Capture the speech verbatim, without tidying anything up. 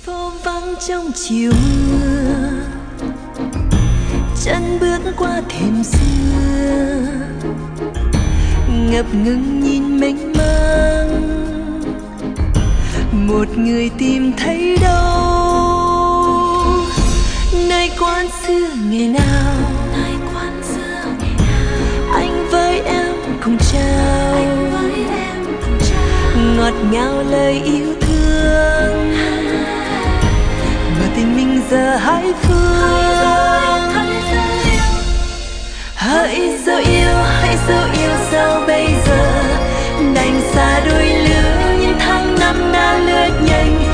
phố vắng trong chiều mưa, chân bước qua thềm xưa, ngập ngừng nhìn mênh mang, một người tìm thấy đâu. Nơi quán xưa ngày nào, nơi quán xưa ngày nào, anh với em cùng trao, anh với em cùng trao, ngọt ngào lời yêu thương, mà tình mình giờ hai phương. Hãy dẫu yêu, hãy dẫu yêu sao bây giờ, đành xa đôi lứa những tháng năm đã lướt nhanh.